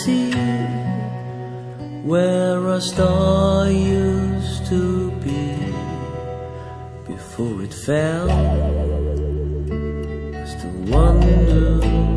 see where a star used to be before it fell. I still wonder